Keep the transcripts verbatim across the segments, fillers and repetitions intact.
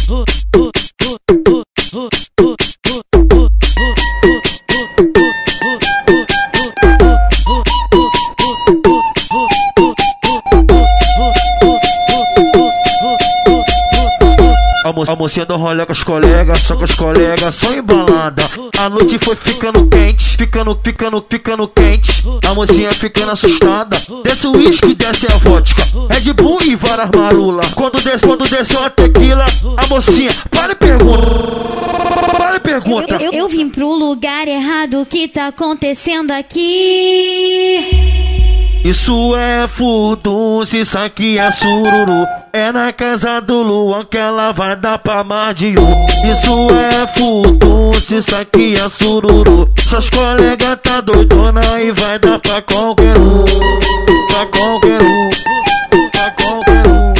A, mo a mocinha do rolê com os colegas, só com os colegas, só embalada. A noite foi ficando quente, ficando, ficando, ficando quente. A mocinha ficando assustada. Desce o uísque, desce a vodka, Red Bull e várias marula. Quando desce, quando desceu a tequila, a mocinha para e pergunta. Para e pergunta. Eu, eu, eu vim pro lugar errado, o que tá acontecendo aqui? Isso é furdunço, isso aqui é sururu. É na casa do Luan que ela vai dar pra mais de um. Isso é furdunço, isso aqui é sururu. Suas colegas tá doidona e vai dar pra qualquer um. Pra qualquer um. Pra qualquer um.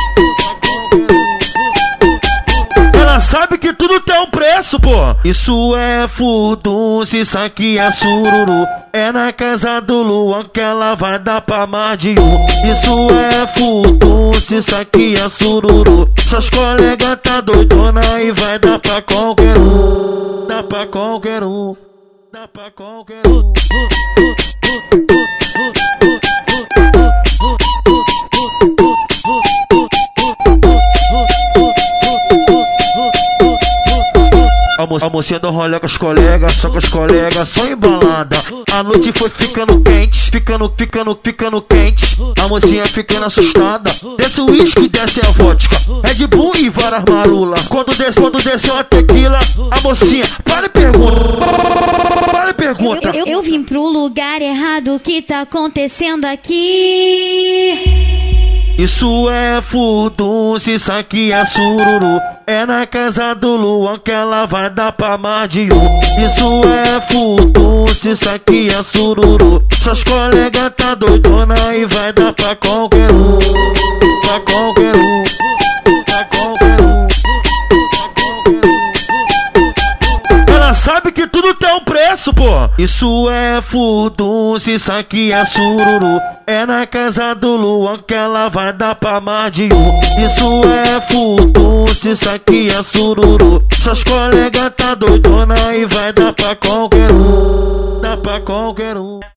Ela sabe que tudo tem um preço, pô. Isso é furdunço, isso aqui é sururu. É na casa do Luan que ela vai dar pra mais de um. Isso é furdunço, isso aqui é sururu. Suas colegas tá doidona e vai dar pra qualquer um. Dá pra qualquer um. Dá pra qualquer um. A, mo a mocinha do rolê com os colegas, só com os colegas, só embalada. A noite foi ficando quente, ficando, ficando, ficando quente. A mocinha ficando assustada. Desce o uísque, desce a vodka, Red Bull e várias marula. Quando desce, quando desceu a tequila, a mocinha para e pergunta. Para e pergunta. Eu, eu, eu vim pro lugar errado, o que tá acontecendo aqui? Isso é furdunço, isso aqui é sururu. É na casa do Luan que ela vai dar pra mais de um. Isso é furdunço, isso aqui é sururu. Suas colegas tá doidona e vai dar pra qualquer um. Pra qualquer um. Pra qualquer um. Ela sabe que tudo tem um preço, pô. Isso é furdunço, isso aqui é sururu. É na casa do Luan que ela vai dar pra mais de um. Isso é furdunço, isso aqui é sururu. Suas colegas tá doidona e vai dar pra qualquer um. Dá pra qualquer um.